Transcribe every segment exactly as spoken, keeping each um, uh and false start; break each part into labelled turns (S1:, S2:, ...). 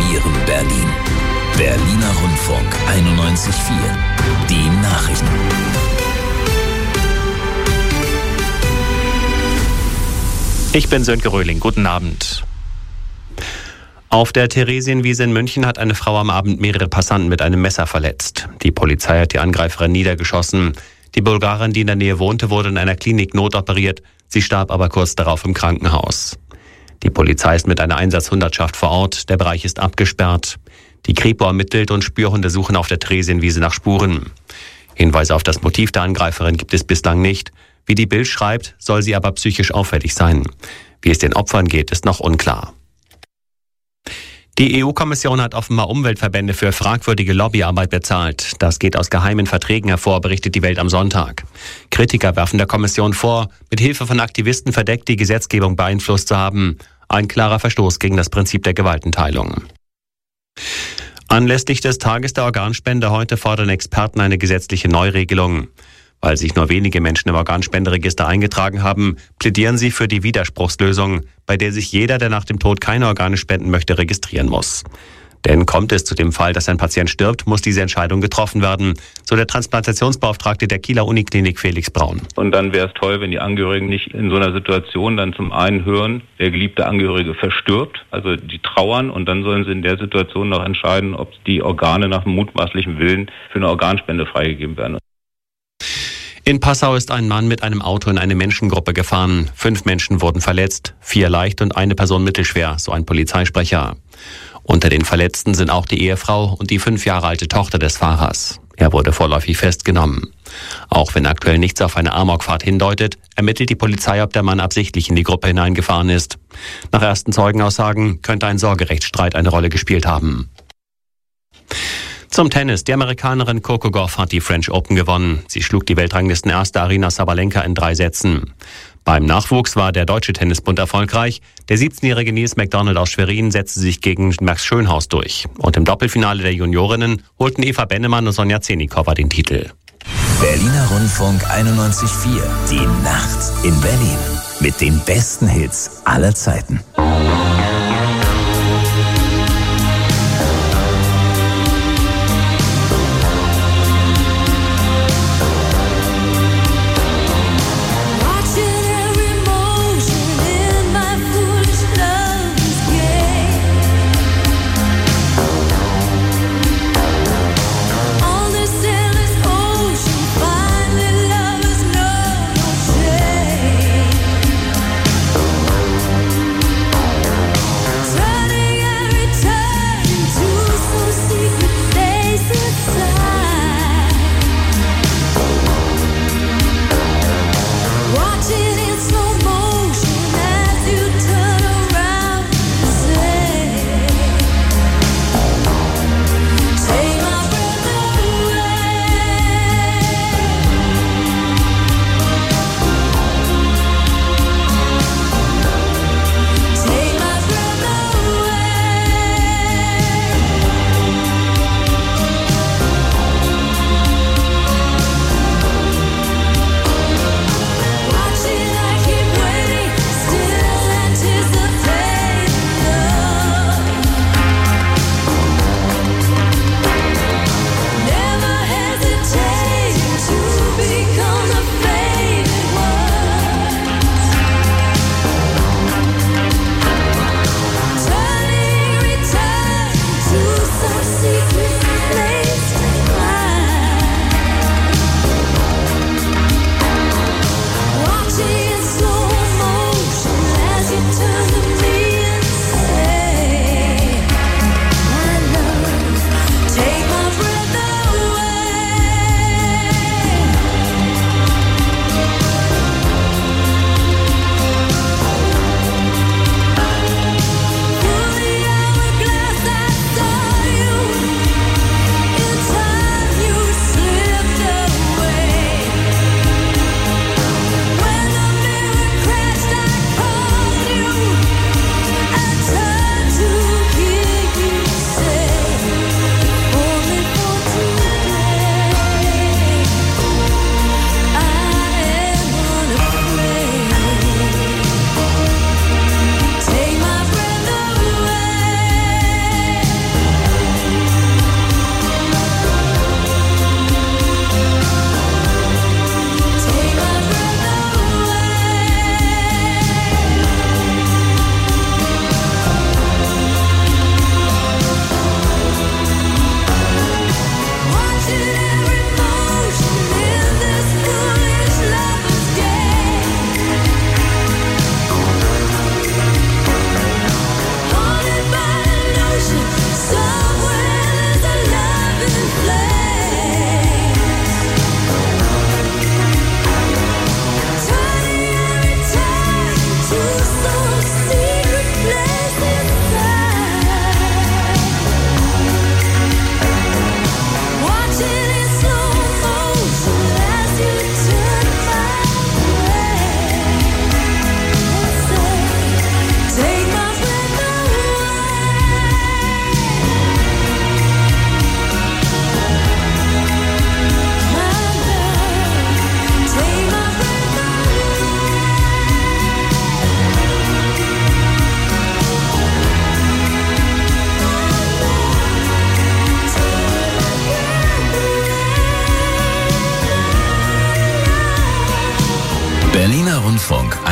S1: informieren Berlin. Berliner Rundfunk einundneunzig Komma vier. Die Nachrichten.
S2: Ich bin Sönke Röhling. Guten Abend. Auf der Theresienwiese in München hat eine Frau am Abend mehrere Passanten mit einem Messer verletzt. Die Polizei hat die Angreiferin niedergeschossen. Die Bulgarin, die in der Nähe wohnte, wurde in einer Klinik notoperiert. Sie starb aber kurz darauf im Krankenhaus. Die Polizei ist mit einer Einsatzhundertschaft vor Ort. Der Bereich ist abgesperrt. Die Kripo ermittelt und Spürhunde suchen auf der Theresienwiese nach Spuren. Hinweise auf das Motiv der Angreiferin gibt es bislang nicht. Wie die Bild schreibt, soll sie aber psychisch auffällig sein. Wie es den Opfern geht, ist noch unklar. Die E U-Kommission hat offenbar Umweltverbände für fragwürdige Lobbyarbeit bezahlt. Das geht aus geheimen Verträgen hervor, berichtet die Welt am Sonntag. Kritiker werfen der Kommission vor, mit Hilfe von Aktivisten verdeckt die Gesetzgebung beeinflusst zu haben. Ein klarer Verstoß gegen das Prinzip der Gewaltenteilung. Anlässlich des Tages der Organspende heute fordern Experten eine gesetzliche Neuregelung. Weil sich nur wenige Menschen im Organspenderegister eingetragen haben, plädieren sie für die Widerspruchslösung, bei der sich jeder, der nach dem Tod keine Organe spenden möchte, registrieren muss. Denn kommt es zu dem Fall, dass ein Patient stirbt, muss diese Entscheidung getroffen werden, so der Transplantationsbeauftragte der Kieler Uniklinik Felix Braun.
S3: Und dann wäre es toll, wenn die Angehörigen nicht in so einer Situation dann zum einen hören, der geliebte Angehörige verstirbt, also die trauern, und dann sollen sie in der Situation noch entscheiden, ob die Organe nach mutmaßlichem Willen für eine Organspende freigegeben werden.
S2: In Passau ist ein Mann mit einem Auto in eine Menschengruppe gefahren. Fünf Menschen wurden verletzt, vier leicht und eine Person mittelschwer, so ein Polizeisprecher. Unter den Verletzten sind auch die Ehefrau und die fünf Jahre alte Tochter des Fahrers. Er wurde vorläufig festgenommen. Auch wenn aktuell nichts auf eine Amokfahrt hindeutet, ermittelt die Polizei, ob der Mann absichtlich in die Gruppe hineingefahren ist. Nach ersten Zeugenaussagen könnte ein Sorgerechtsstreit eine Rolle gespielt haben. Zum Tennis. Die Amerikanerin Coco Gauff hat die French Open gewonnen. Sie schlug die Weltranglistenerste Aryna Sabalenka in drei Sätzen. Beim Nachwuchs war der Deutsche Tennisbund erfolgreich. Der siebzehnjährige Nils McDonald aus Schwerin setzte sich gegen Max Schönhaus durch. Und im Doppelfinale der Juniorinnen holten Eva Bennemann und Sonja Zenikowa den Titel.
S1: Berliner Rundfunk einundneunzig Komma vier. Die Nacht in Berlin. Mit den besten Hits aller Zeiten.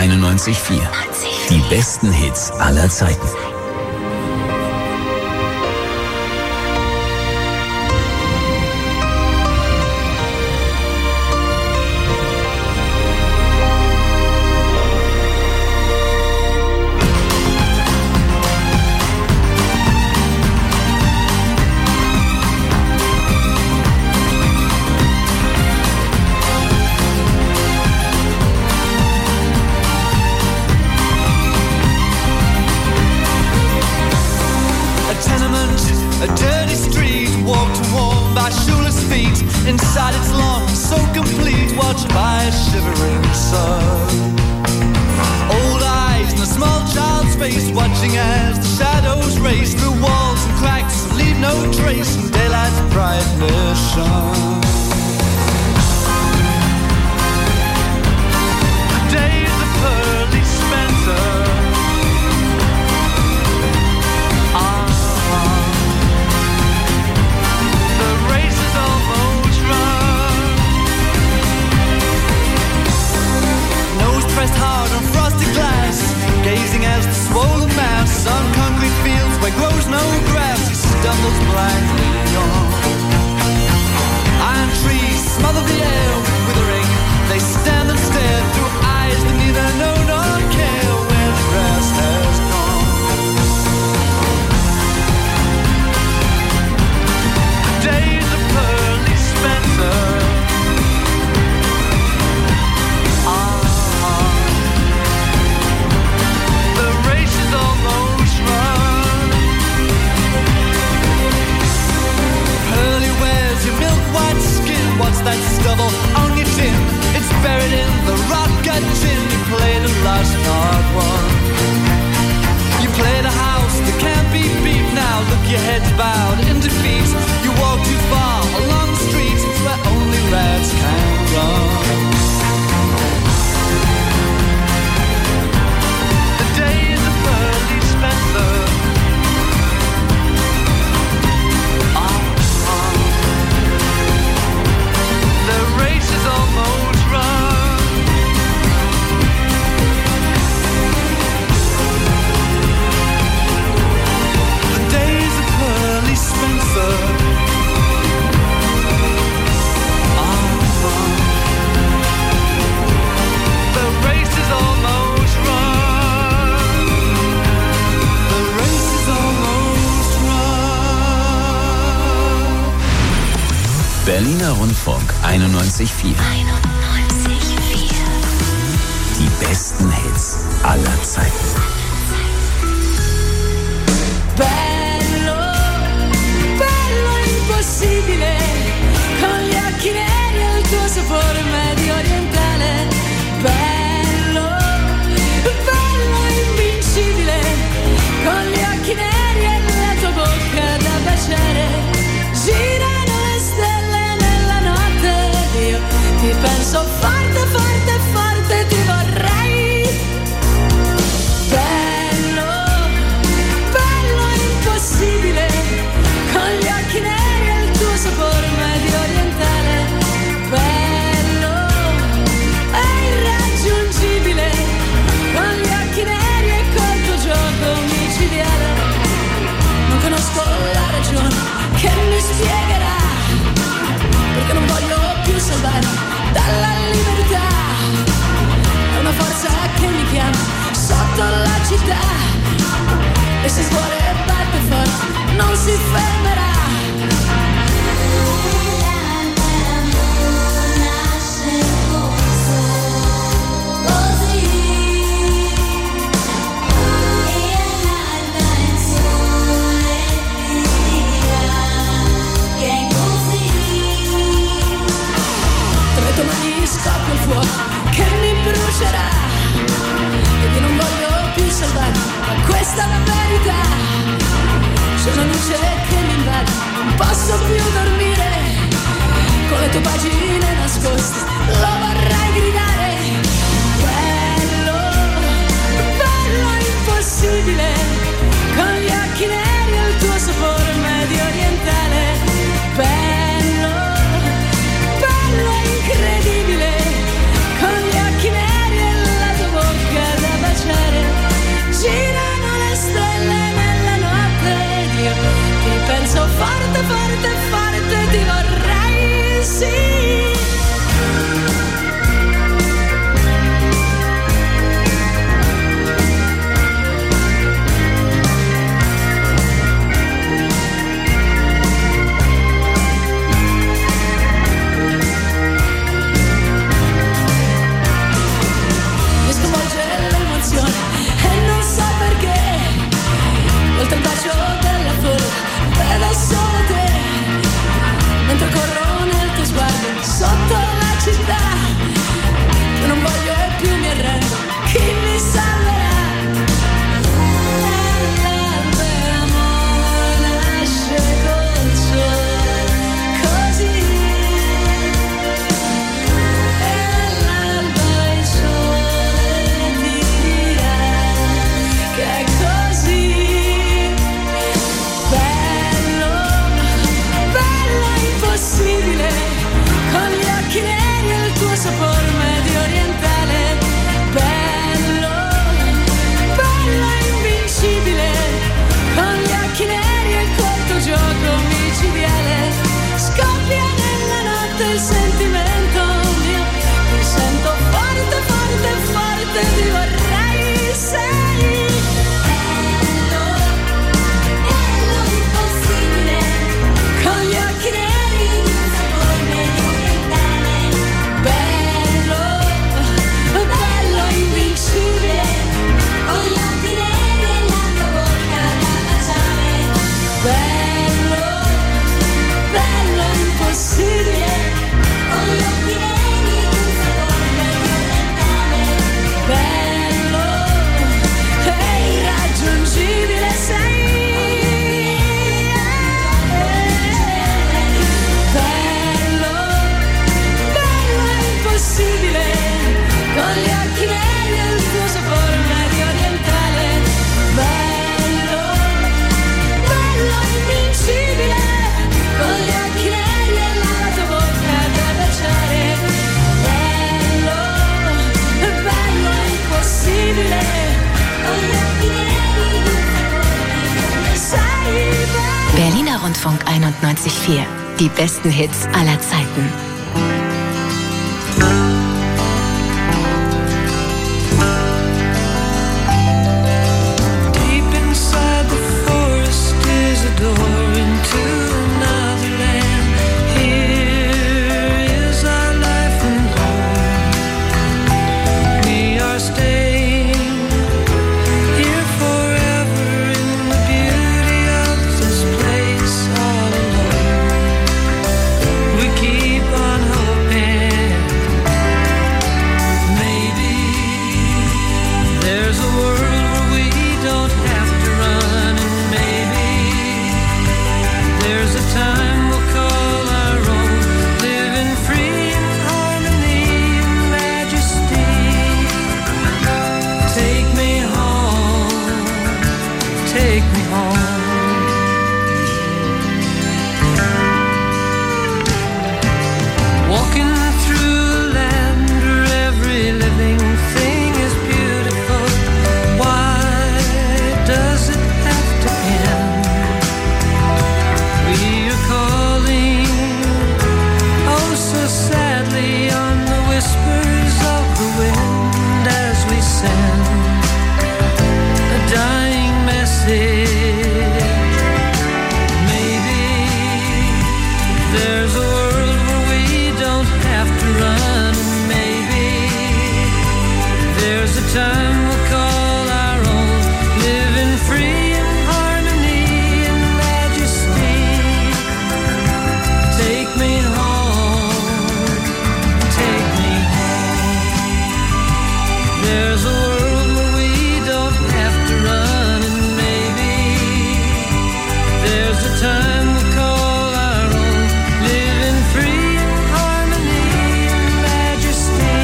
S1: einundneunzig Komma vier. Die besten Hits aller Zeiten. Berliner Rundfunk einundneunzig Komma vier.
S4: einundneunzig Komma vier.
S1: Die besten Hits aller Zeiten.
S5: Bello, bello impossibile, con gli occhi neri e il tuo sapore medio orientale. Bello, bello invincibile, con gli occhi neri e la tua bocca da baciare. Girano le stelle nella notte, io ti penso forte, forte, forte, ti vorrei. Bello, bello impossibile, con gli occhi neri e il tuo sapore medio orientale. Bello e irraggiungibile, con gli occhi neri e col tuo gioco micidiale. Non conosco la ragione che mi spiegherà perché non voglio più salvare dalla libertà. È una forza che mi chiama sotto la città, e se il cuore batte forte non si fermerà. Scoppia il fuoco che mi brucerà, ed io non voglio più salvare ma questa verità. C'è una luce che mi invade, non posso più dormire, con le tue pagine nascoste lo vorrei gridare. Bello, bello impossibile, con gli occhi neri e il tuo sapore medio orientale. Bello, incredibile, con gli occhi neri e la tua bocca questo gioco micidiale. Scoppia nella notte il sentimento mio, mi sento forte, forte, forte, ti vorrei, sei bello, bello impossibile, con gli occhi neri di un sapore medio orientale. Bello, bello invincibile, con gli occhi neri e la tua bocca da baciare. Bello, bello impossibile, con gli occhi neri e un sapore medio orientale. Bello e irraggiungibile sei. Bello, bello impossibile, con gli occhi neri e il tuo sapore medio orientale. Bello, bello invincibile, con gli occhi neri e la tua bocca da baciare. Bello, bello impossibile, con gli occhi neri e il sapore sei bello.
S4: Berliner Rundfunk einundneunzig Komma vier. Die besten Hits aller Zeiten.
S5: Deep inside the forest is a door into another land. Here is our life and home. We are staying here forever in the beauty of this place all alone. We keep on hoping maybe there's a world where we don't have to run, and maybe there's a time we'll call our own, living free in harmony and majesty. Take me home, take me home. Walking through a land where every living thing is beautiful. Why does it have to end? We are calling, oh so sadly, on the whispers of the wind as we send a dying message. Maybe there's a world where we don't have to run, and maybe there's a time we'll call our own, living free in harmony and majesty. Take me home, take me home. There's a world where we don't have to run, and maybe there's a time we'll call our own, living free in harmony and majesty.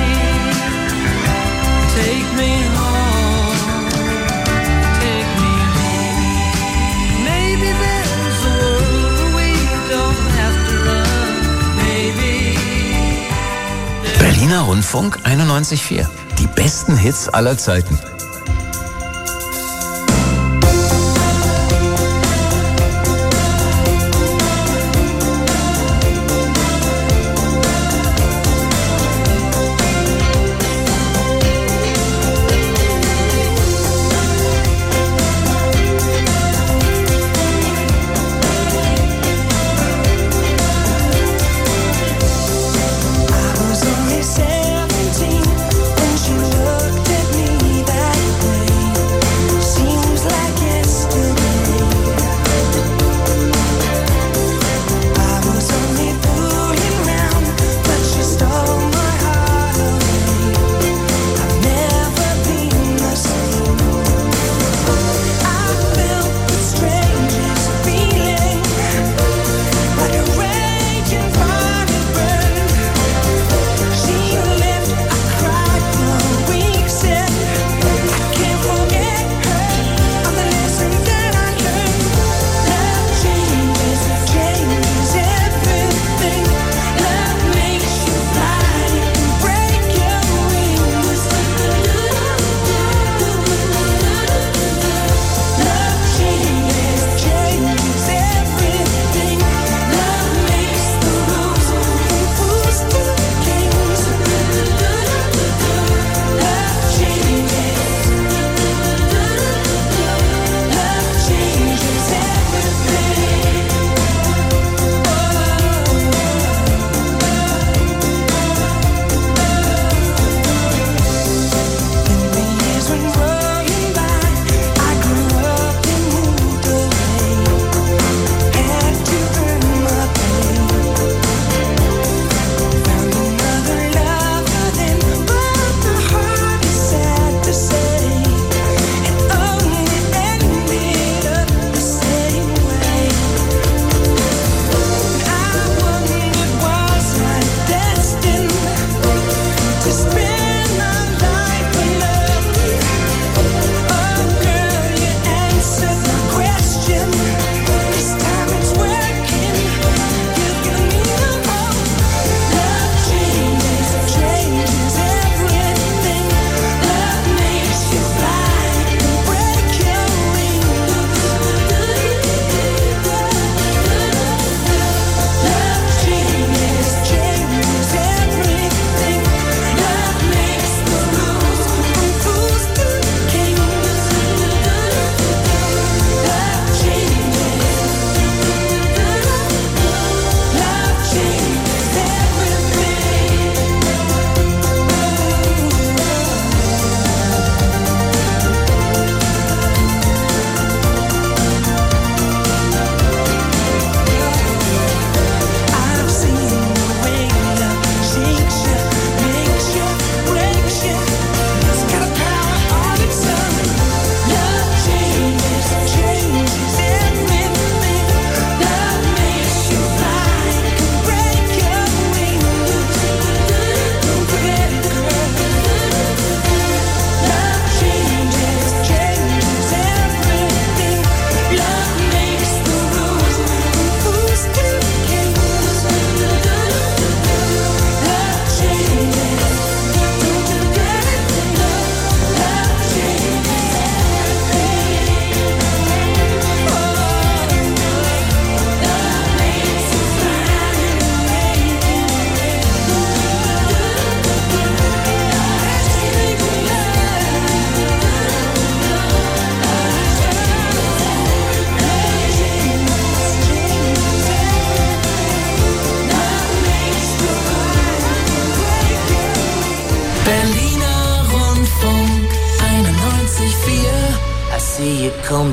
S5: Take me home, take me home. Maybe there's a world where we don't have to run. Maybe
S1: Berliner Rundfunk einundneunzig Komma vier. Die besten Hits aller Zeiten.
S5: I was only seventeen when she looked at me that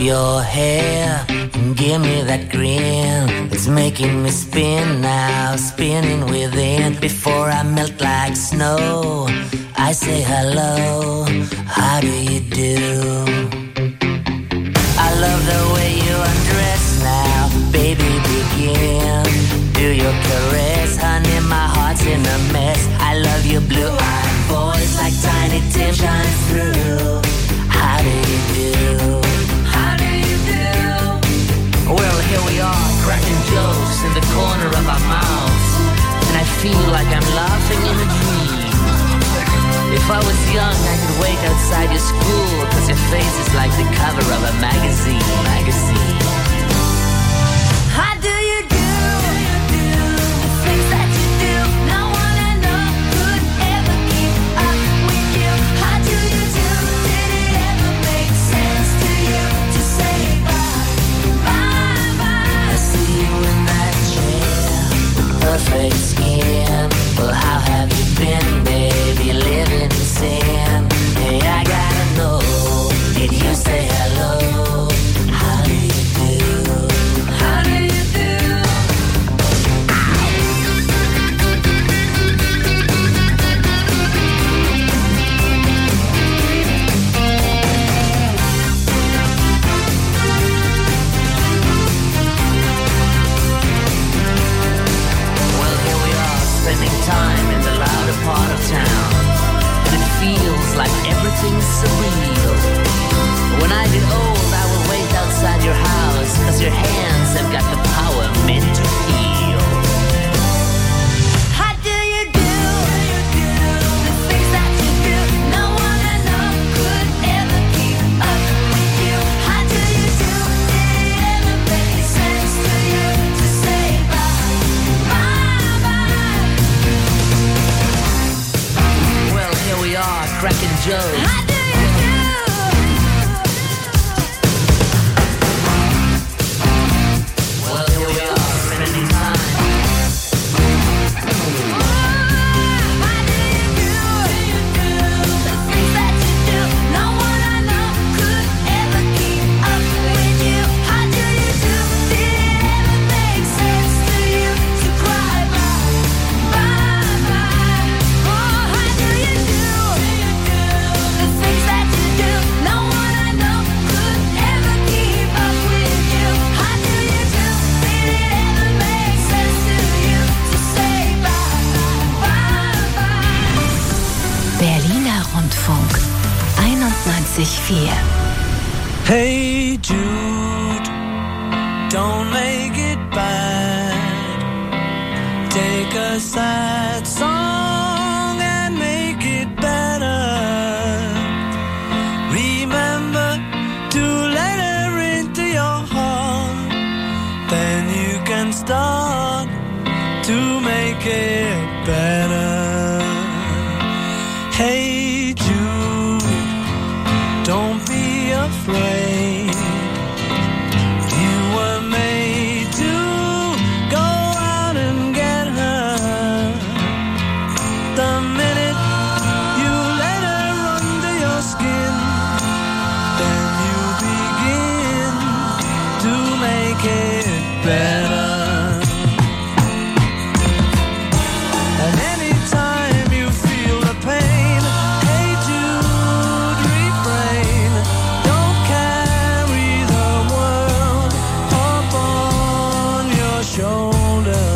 S6: your hair and give me that grin. It's making me spin now, spinning within. Before I melt like snow, I say hello, how do you do? I love the way you undress now, baby, begin. Do your caress, honey, my heart's in a mess. I love your blue-eyed voice like Tiny Tim shines through. How do you do? How do you do? Well, here we are, cracking jokes in the corner of our mouths, and I feel like I'm laughing in a dream. If I was young, I could wait outside your school, cause your face is like the cover of a magazine, magazine. How do you do? The things that you do, no one I know could ever keep up with you. How do you do? Did it ever make sense to you to say bye, bye, bye? I see you in that chair, perfect skin. Well, how have you been, baby, living in sin? Hey, I gotta know, did you say hello? How do you do? How do you do? Well, here we are, spending time in the louder part of town, and it feels like everything's surreal. When I get old, I will wait outside your house, cause your hands have got the power meant to heal. How do you do? The things that you do, no one I know could ever keep up with you. How do you do? Did it ever make sense to you to say bye, bye, bye? Well, here we are, cracking jokes. How do you do? Well, here we are, spending time. How do you do? The things that you do, no one I know could ever keep up with you. How do you do? Did it ever make sense to you to cry bye, bye, bye? Oh, how do you do? The things that you do, no one I know could ever keep up with you. How do you do? Did it ever make sense to you to say bye, bye, bye?
S4: Berliner Rundfunk einundneunzig Komma vier.
S7: Hey Jude, don't make it bad. Take a sad song and make it better. Remember to let her into your heart. Then you can start to make it better. Hey Jude, don't be afraid. You were made to go out and get her. The minute you let her under your skin, then you begin to make it better. And anytime you feel the pain, hey Jude, refrain. Don't carry the world upon your shoulder.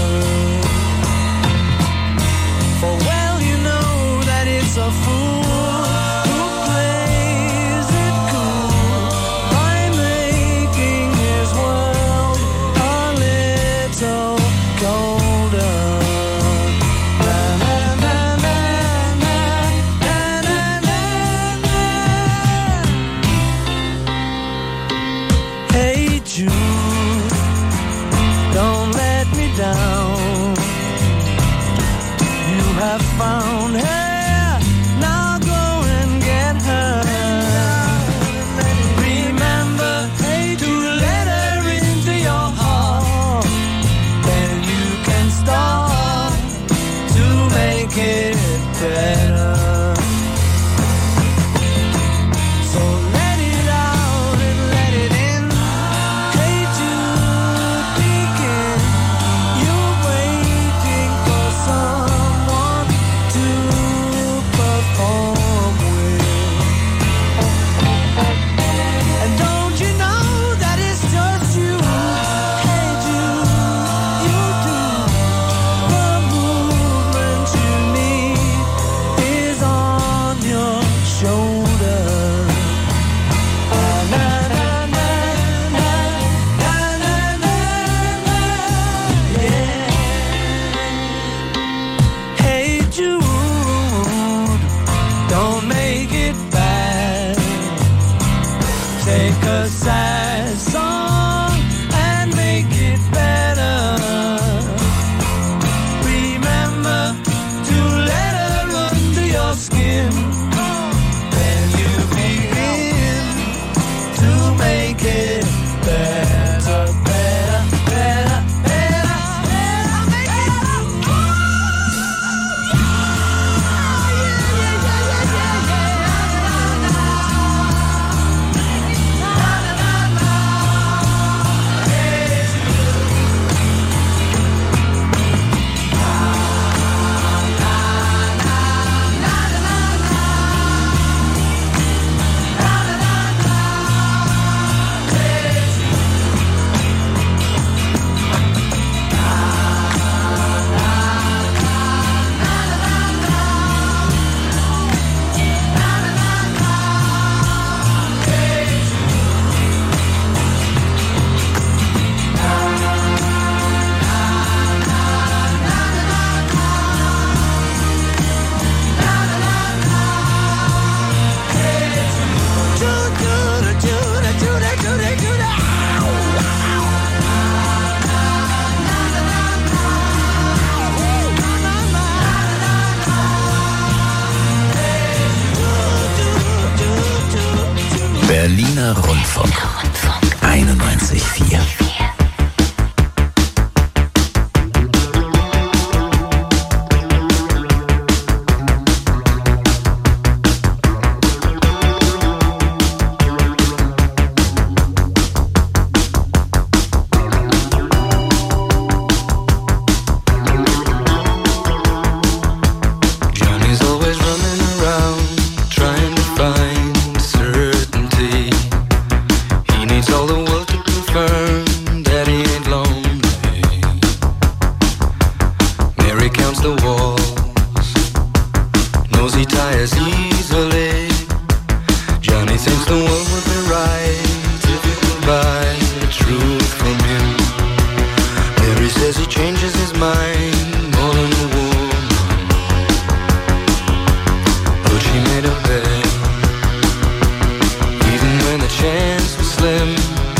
S7: For well you know that it's a fool who plays it cool by making his world a little colder. Na, na, na, na, na, na, na, na, na. Hey Jude, don't let me down. You have found her, now go and get her. Remember, hey, to let her into your heart. Then you can start to make it better. So let it out and let it
S8: mine more than a woman. But she made a bet, even when the chance was slim.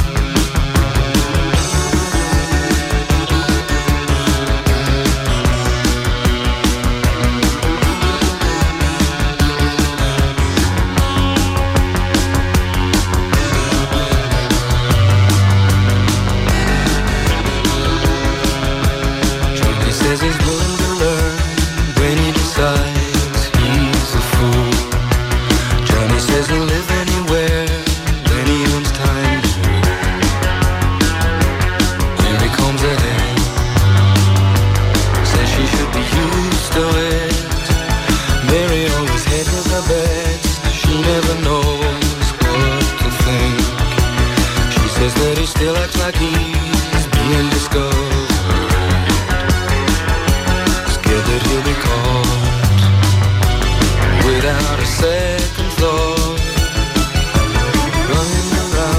S8: Still acts like he's being discovered, scared that he'll be caught without a second thought, running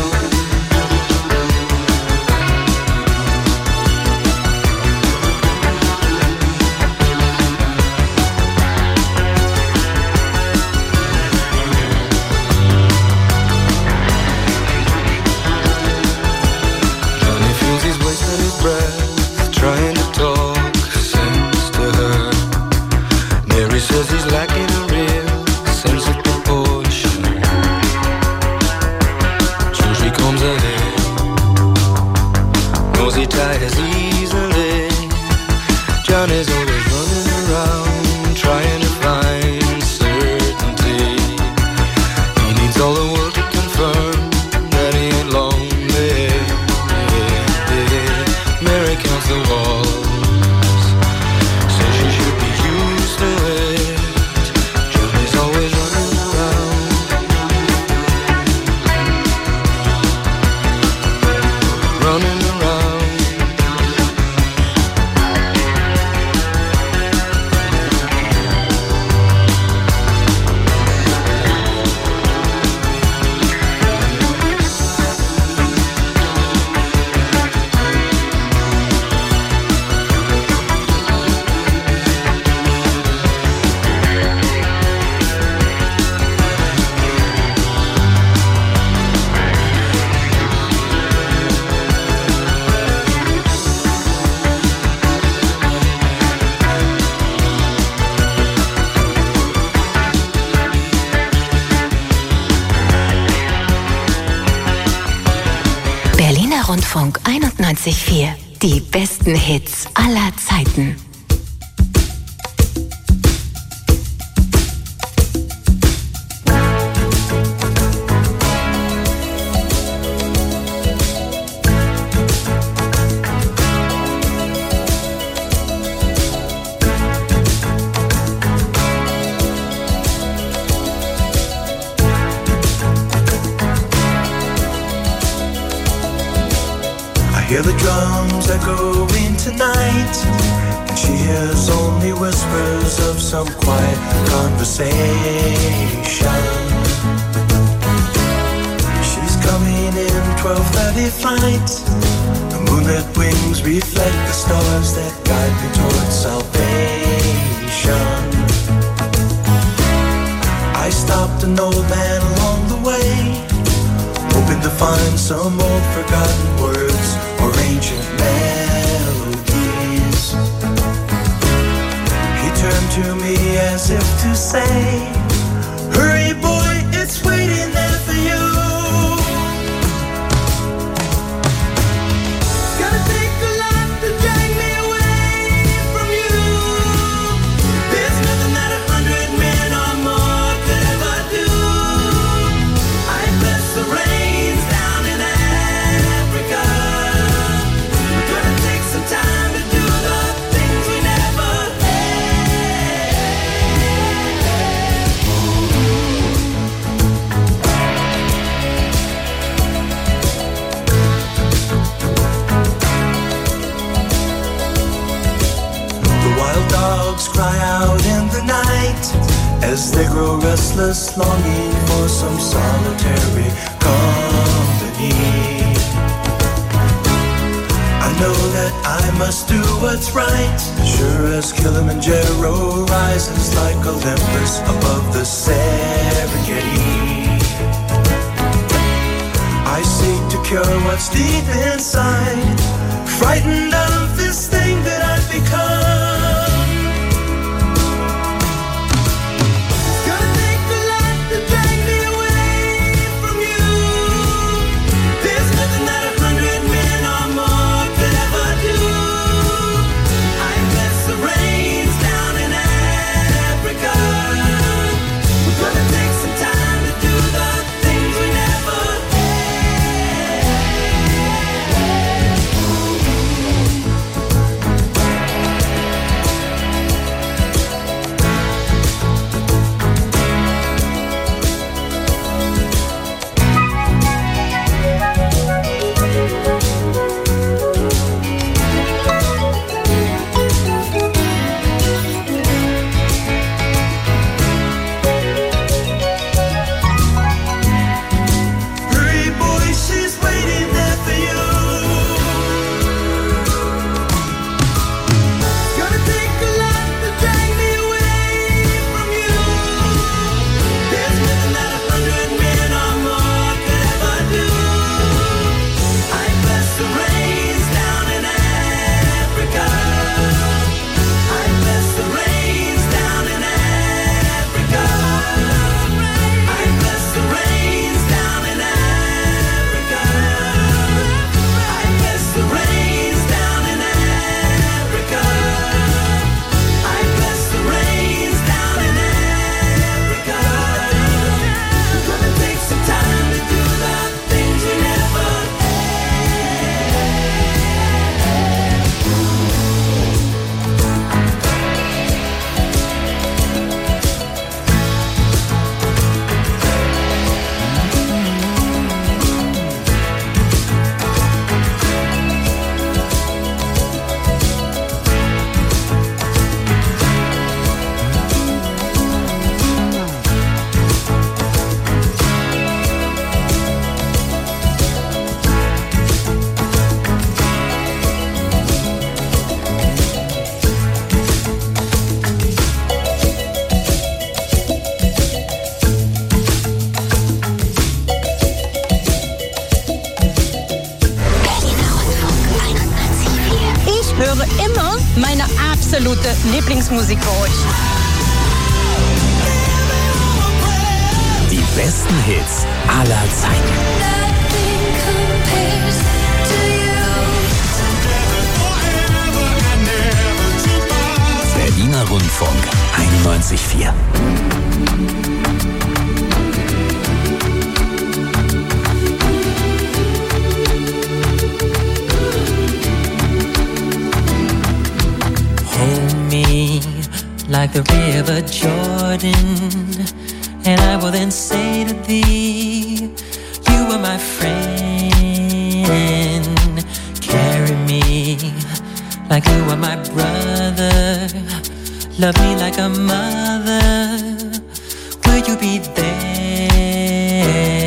S8: trying to talk sense to her. Mary says he's lacking a real sense of proportion. So she comes ahead, knows he tires easily. Johnny's always running around trying to find certainty. He needs all the world to confirm that he ain't lonely. Mary counts the walls, says she should be used to it. Johnny's always running around, running around.
S4: Rundfunk einundneunzig Komma vier. Die besten Hits aller Zeiten.
S9: Hear the drums echoing tonight, and she hears only whispers of some quiet conversation. She's coming in twelve thirty flight. The moonlit wings reflect the stars that guide me towards salvation. I stopped an old man along the way, hoping to find some old forgotten words or ancient melodies. He turned to me as if to say, hurry boy, it's waiting there for you. It's gonna take a lot to drag me away from you. There's nothing that a hundred men or more could ever do. I bless the rains down in Africa. Gonna take some time to do the things we never had. The wild dogs cry out in the night as they grow restless, longing for some solitary company. I know that I must do what's right. Sure as Kilimanjaro rises like Olympus above the Serengeti, I seek to cure what's deep inside, frightened of this thing that I've become. Gonna take a lot to drag me away from you. There's nothing that a hundred men or more could ever do. I bless the rains down in Africa. We're gonna take some time to do the things we never
S10: absolute Lieblingsmusik bei euch.
S1: Die besten Hits aller Zeiten. Berliner Rundfunk einundneunzig Komma vier.
S11: Like the river Jordan, and I will then say to thee, you are my friend. Carry me like you are my brother. Love me like a mother. Will you be there?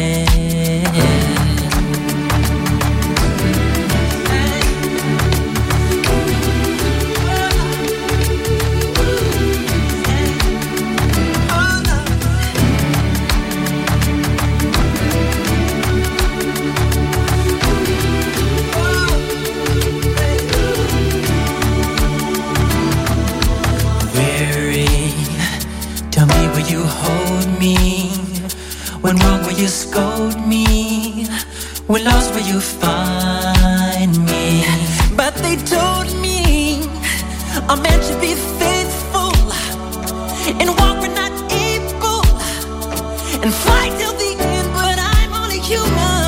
S11: You hold me when wrong, will you scold me? When lost, will you find me? But they told me a man should be faithful and walk when not able and fight till the end, but I'm only human.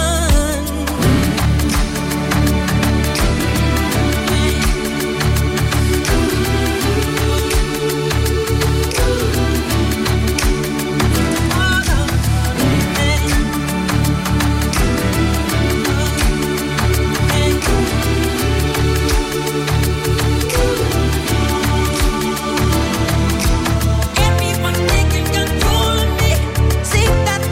S12: Everyone taking control of me. See that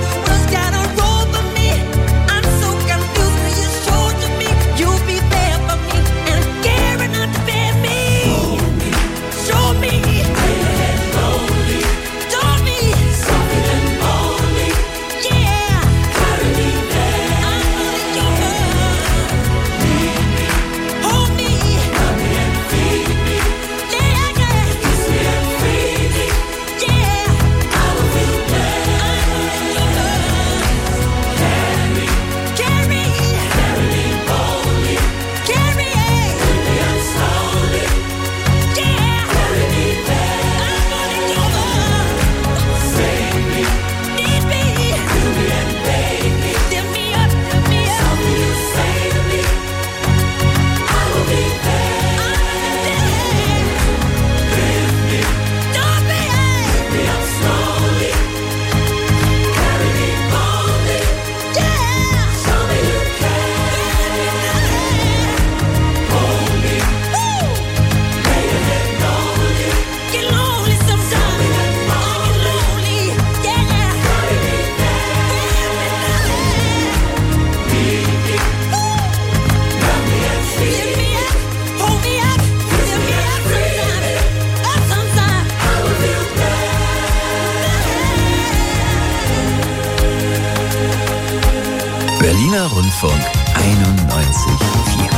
S1: Rundfunk einundneunzig Komma vier.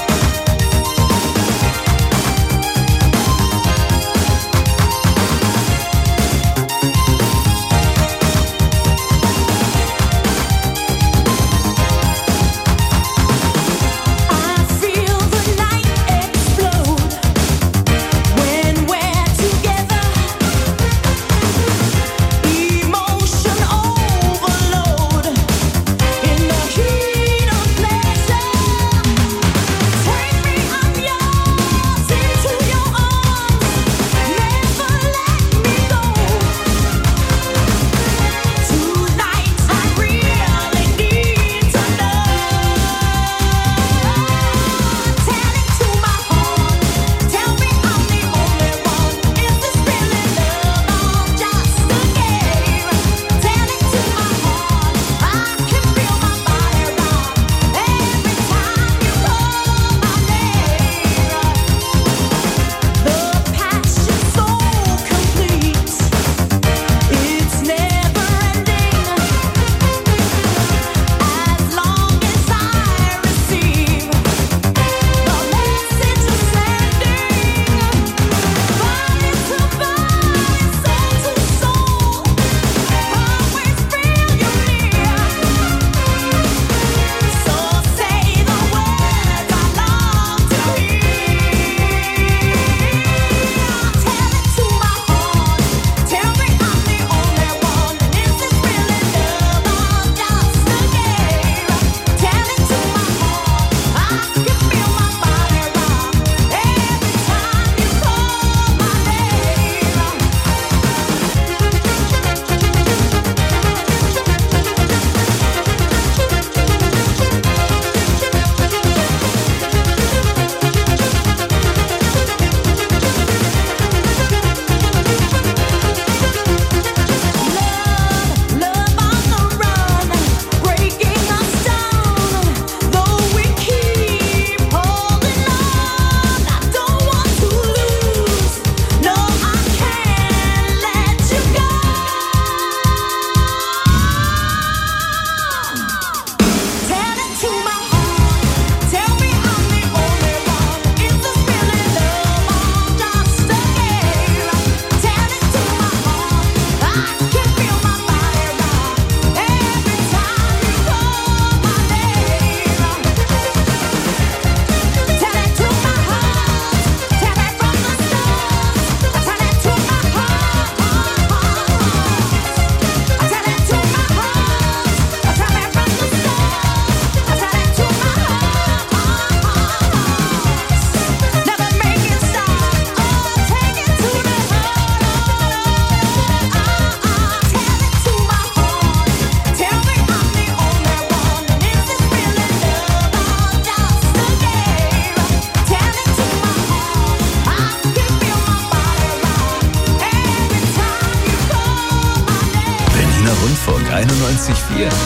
S1: Rundfunk einundneunzig Komma vier.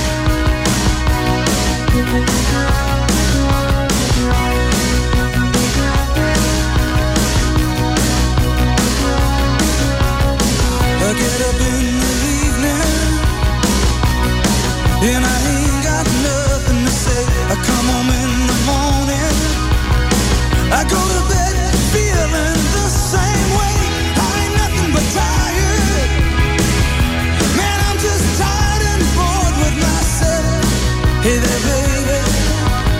S9: I get up in the evening and I ain't got nothing to say. I come home in the morning, I go to bed feeling the same way. I ain't nothing but tired. Man, I'm just tired and bored with myself. Hey there, baby,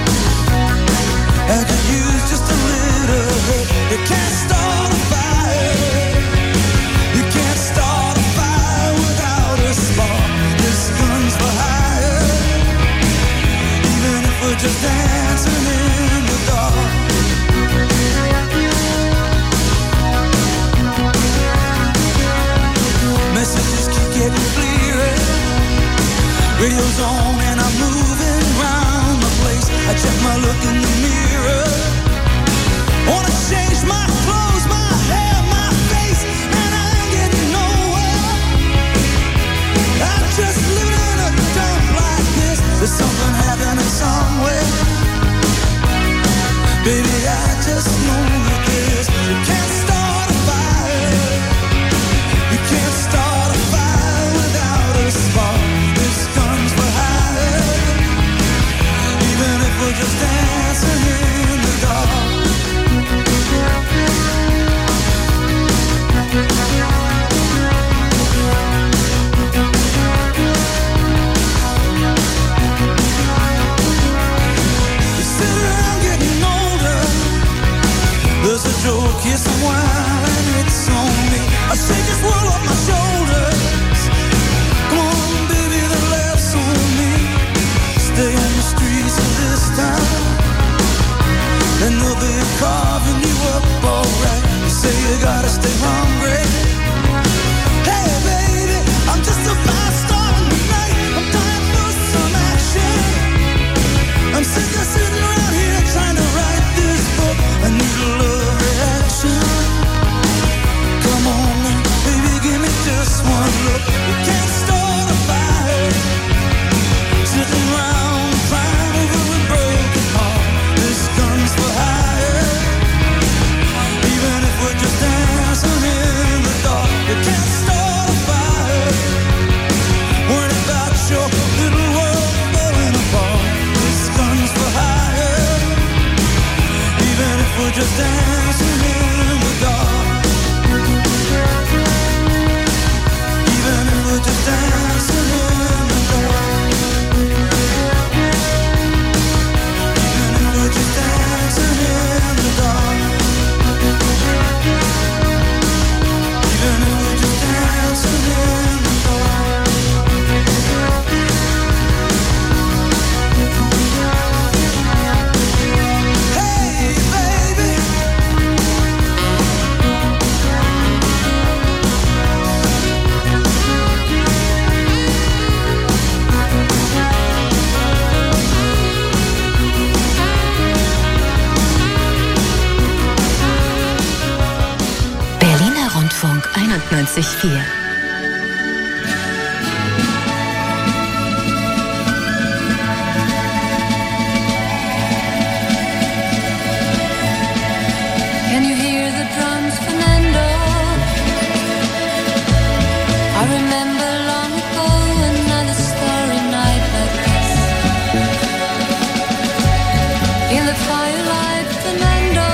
S9: There's a joke, here's some wine, it's on me. I shake this world off my shoulders. Come on, baby, the laughs on me. Stay on the streets of this town, and they'll be carving you up alright. You say you gotta stay hungry. Hey, baby, I'm just a fast star in the night. I'm dying for some action. I'm sick of sitting around here trying to write this book. I need a love reaction. Come on now, baby, give me just one look. You can't start a fire sitting around crying over a broken heart. This gun's for hire. Even if we're just dancing in the dark, you can't start a fire. Worried about your little world falling apart. This gun's for hire. Even if we're just dancing in the dark. Even if we're just dancing in the dark. Even if we're just dancing in the dark. Even if we're just dancing in the dark. Hey, baby.
S4: Berliner Rundfunk einundneunzig Komma vier.
S5: Can you hear the drums, Fernando? I remember long ago another starry night like this. In the firelight, Fernando,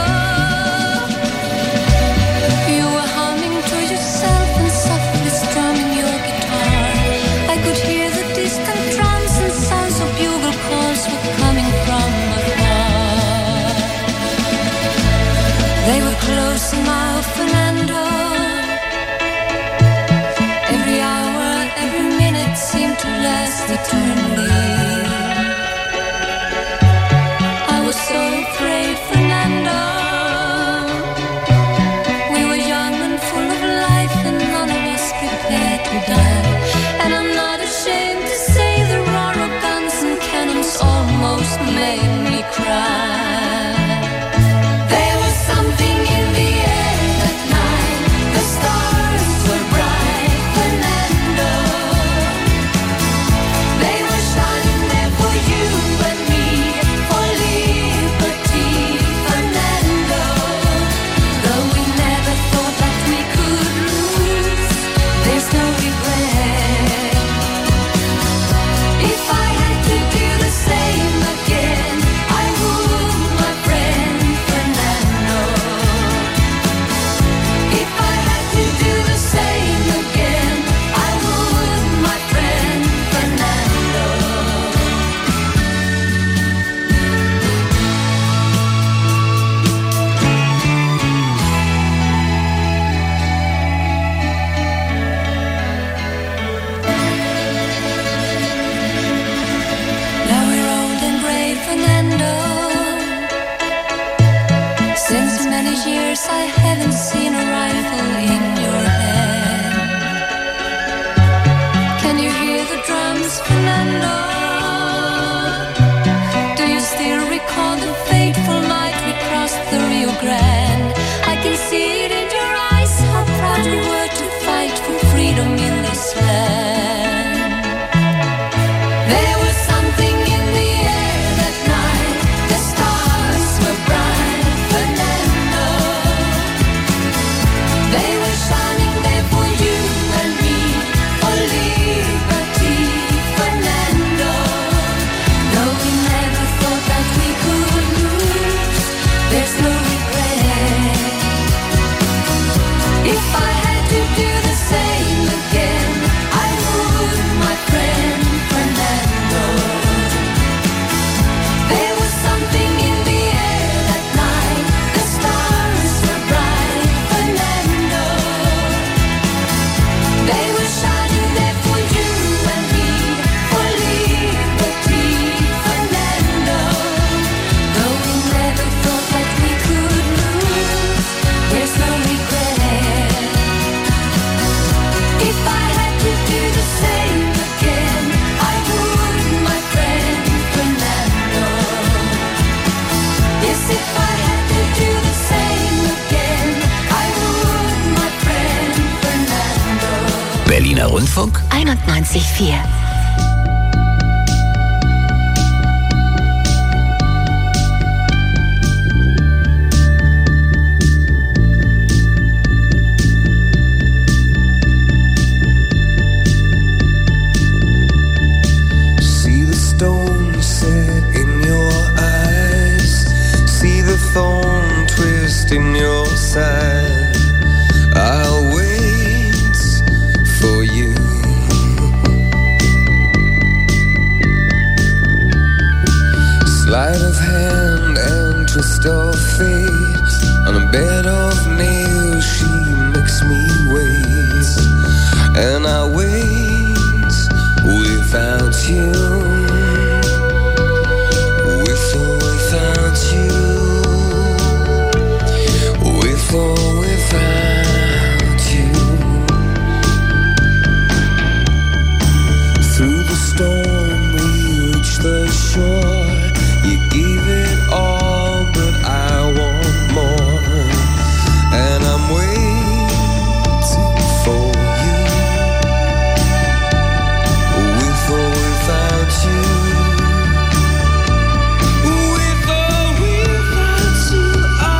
S5: you were humming to yourself and softly strumming your guitar. I could hear the distant drums and sounds of bugle calls were coming from afar. They were close now, Fernando. Every hour, every minute seemed to last eternally. I was so afraid, Fernando. We were young and full of life, and none of us prepared to die. And I'm not ashamed to say the roar of guns and cannons almost made me cry. There was something in the air that night. The stars were bright, Fernando. They were shining there for you and me, for liberty, Fernando. Though we never thought that we could lose, there's no regret. If I had to do the same again, I would, my friend Fernando. If I had to do the same again, I would, my friend Fernando. Now we're old and gray, Fernando. Since many years I haven't seen a rifle in your hand. Can you hear the drums, Fernando? Do you still recall the fateful night we crossed the Rio Grande? I can see it in your eyes, how proud we were to fight for freedom in this land. There was something in the air that night. The stars were bright, Fernando. They were shining there for you and me, for liberty, Fernando. Though we never thought that we could lose, there's no regret.
S1: Rundfunk
S4: einundneunzig Komma vier.
S8: Thorn twist in your side. I'll wait for you. Sleight of hand and twist of fate. On a bed of nails she makes me wait. And I wait without you. With or without you. With or without you. Through the storm we reach the shore. You gave it all, but I want more. And I'm waiting for you. With or without you. With or without you.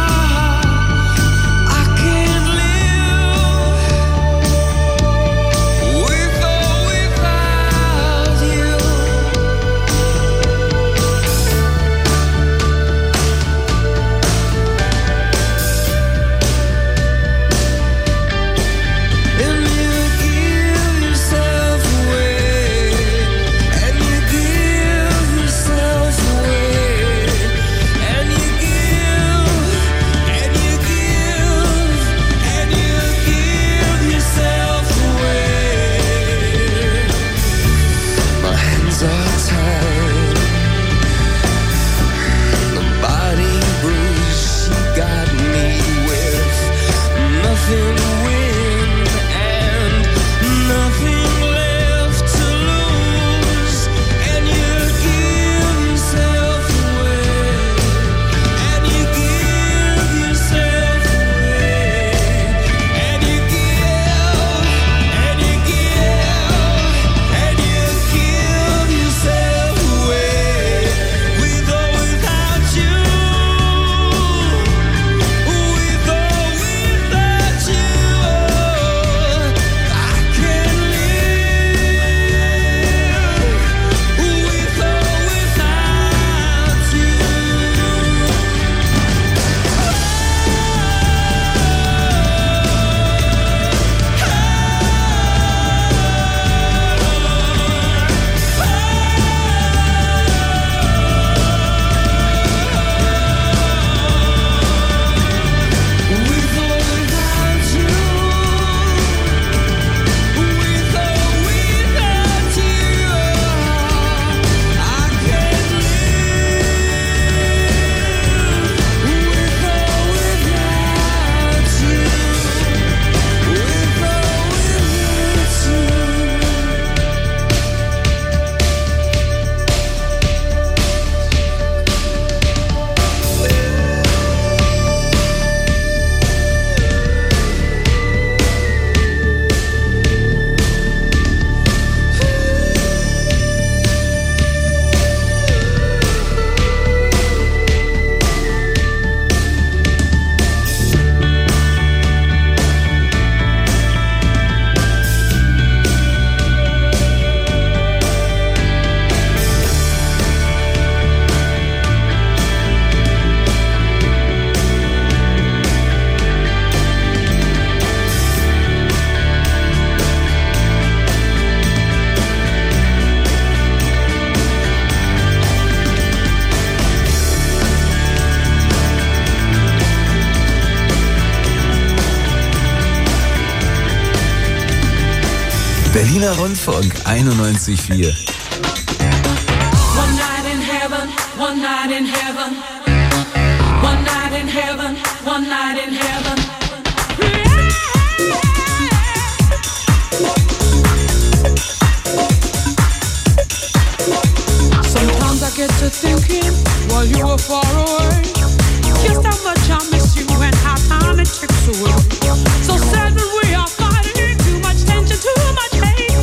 S1: Berliner Rundfunk einundneunzig Komma vier.
S5: One night in heaven, one night in heaven. One night in heaven, one night in heaven. Sometimes I get to thinking while you were far away, just how much I miss you and how time it ticks away. So sad when we are fighting, too much tension, too much hate.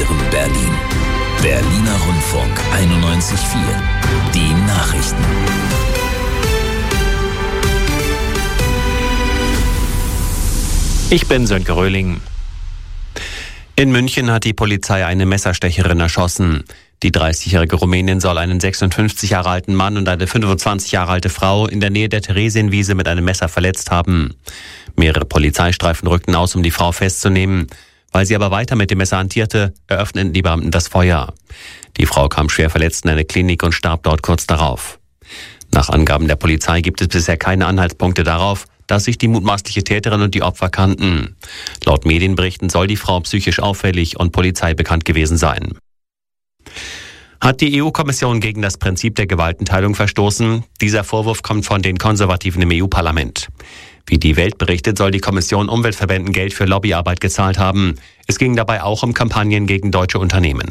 S1: Ihrem Berlin. Berliner Rundfunk einundneunzig Komma vier. Die Nachrichten.
S2: Ich bin Sönke Röhling. In München hat die Polizei eine Messerstecherin erschossen. Die dreißigjährige Rumänin soll einen sechsundfünfzig Jahre alten Mann und eine fünfundzwanzig Jahre alte Frau in der Nähe der Theresienwiese mit einem Messer verletzt haben. Mehrere Polizeistreifen rückten aus, um die Frau festzunehmen. Weil sie aber weiter mit dem Messer hantierte, eröffneten die Beamten das Feuer. Die Frau kam schwer verletzt in eine Klinik und starb dort kurz darauf. Nach Angaben der Polizei gibt es bisher keine Anhaltspunkte darauf, dass sich die mutmaßliche Täterin und die Opfer kannten. Laut Medienberichten soll die Frau psychisch auffällig und Polizei bekannt gewesen sein. Hat die E U-Kommission gegen das Prinzip der Gewaltenteilung verstoßen? Dieser Vorwurf kommt von den Konservativen im E U-Parlament. Wie die Welt berichtet, soll die Kommission Umweltverbänden Geld für Lobbyarbeit gezahlt haben. Es ging dabei auch um Kampagnen gegen deutsche Unternehmen.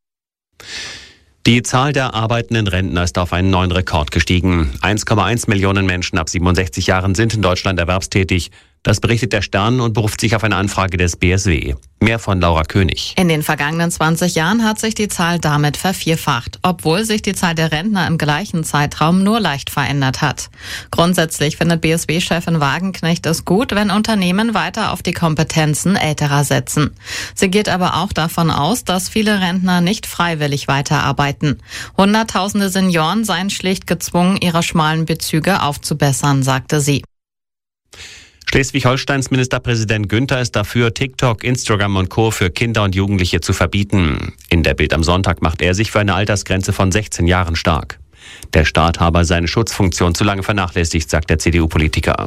S2: Die Zahl der arbeitenden Rentner ist auf einen neuen Rekord gestiegen. eins Komma eins Millionen Menschen ab siebenundsechzig Jahren sind in Deutschland erwerbstätig. Das berichtet der Stern und beruft sich auf eine Anfrage des B S W. Mehr von Laura König.
S12: In den vergangenen zwanzig Jahren hat sich die Zahl damit vervierfacht, obwohl sich die Zahl der Rentner im gleichen Zeitraum nur leicht verändert hat. Grundsätzlich findet B S W-Chefin Wagenknecht es gut, wenn Unternehmen weiter auf die Kompetenzen Älterer setzen. Sie geht aber auch davon aus, dass viele Rentner nicht freiwillig weiterarbeiten. Hunderttausende Senioren seien schlicht gezwungen, ihre schmalen Bezüge aufzubessern, sagte sie.
S2: Schleswig-Holsteins Ministerpräsident Günther ist dafür, TikTok, Instagram und Co. für Kinder und Jugendliche zu verbieten. In der Bild am Sonntag macht er sich für eine Altersgrenze von sechzehn Jahren stark. Der Staat habe seine Schutzfunktion zu lange vernachlässigt, sagt der C D U-Politiker.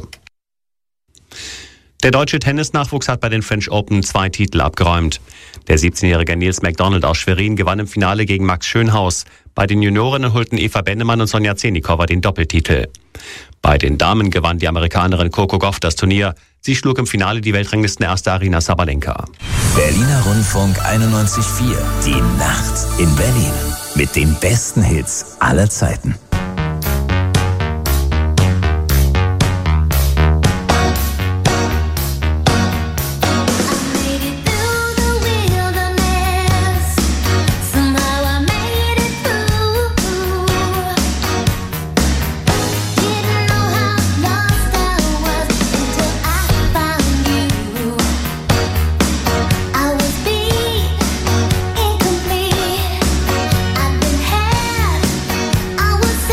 S2: Der deutsche Tennisnachwuchs hat bei den French Open zwei Titel abgeräumt. Der siebzehnjährige Nils McDonald aus Schwerin gewann im Finale gegen Max Schönhaus. Bei den Juniorinnen holten Eva Bennemann und Sonja Zenikowa den Doppeltitel. Bei den Damen gewann die Amerikanerin Coco Gauff das Turnier. Sie schlug im Finale die Weltranglistenerste Aryna Sabalenka.
S1: Berliner Rundfunk einundneunzig Komma vier. Die Nacht in Berlin. Mit den besten Hits aller Zeiten.
S13: I was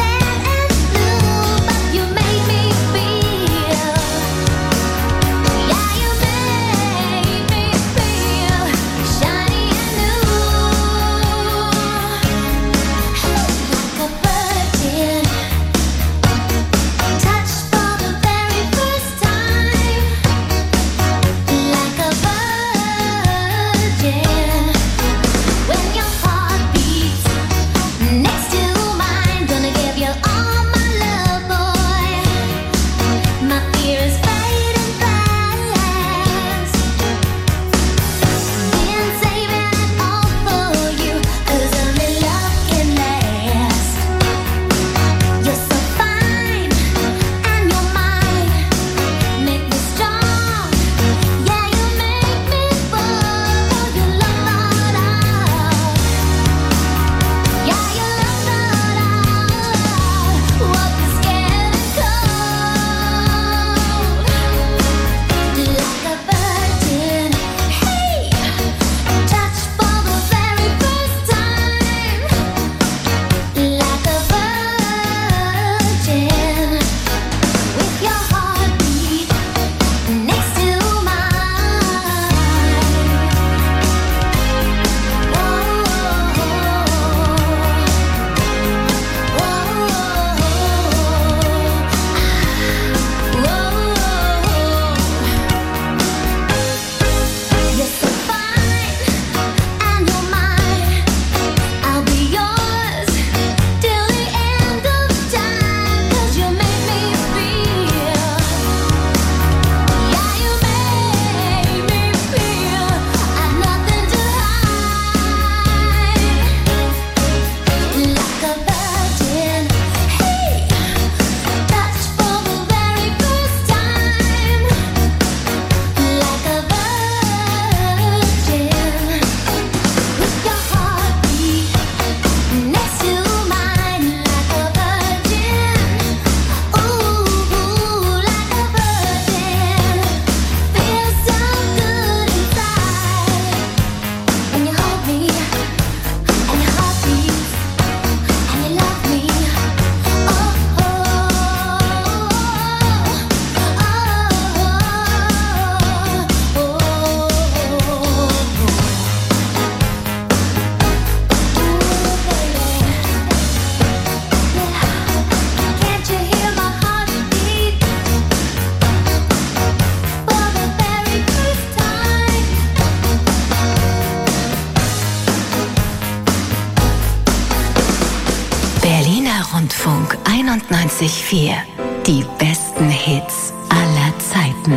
S4: Rundfunk einundneunzig Komma vier. Die besten Hits aller Zeiten.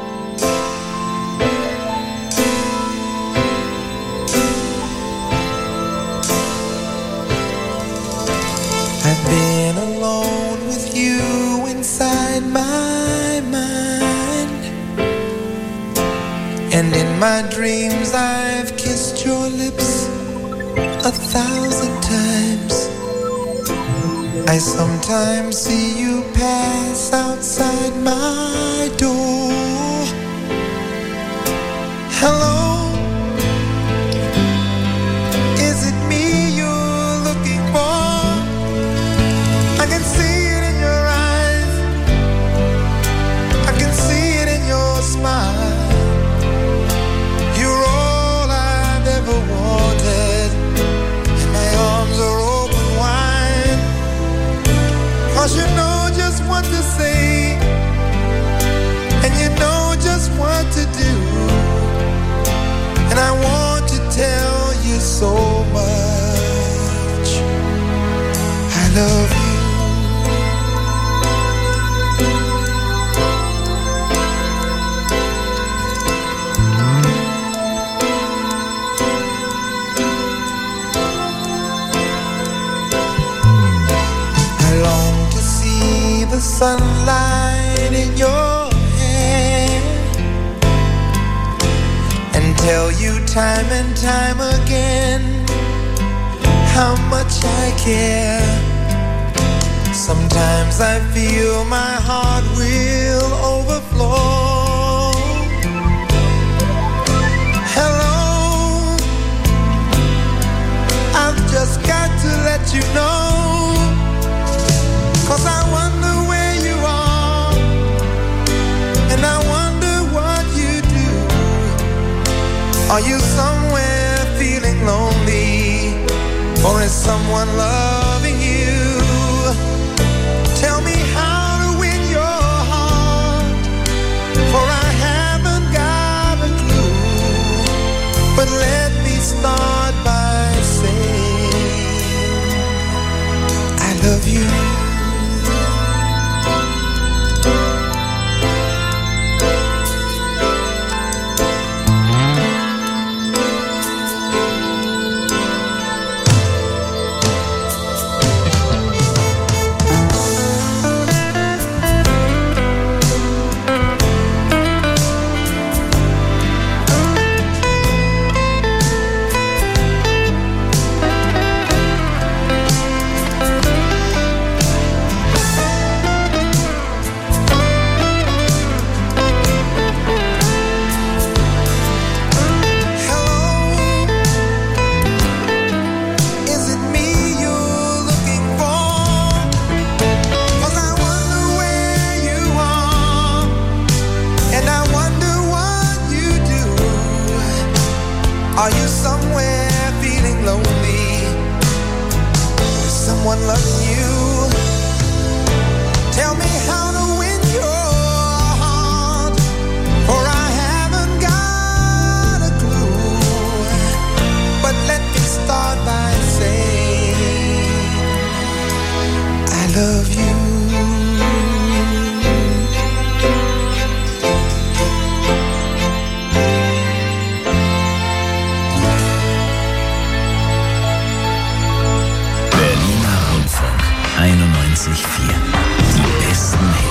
S13: I've been alone with you inside my mind, and in my dreams I've kissed your lips a thousand times. I sometimes see you pass outside my door. Hello, is it me you're looking for? I can see it in your eyes, I can see it in your smile. You're all I've ever wanted, and my arms are open wide. 'Cause you know just what to say, and you know just what to do, and I want to tell you so much. I love you. The sunlight in your hair, and tell you time and time again how much I care. Sometimes I feel my heart will overflow. Hello, I've just got to let you know, 'cause I wonder where you are, and I wonder what you do. Are you somewhere feeling lonely, or is someone loving you? Tell me how to win your heart, for I haven't got a clue. But let me start by saying I love you. Are you somewhere feeling lonely? Is someone loving you? Tell me how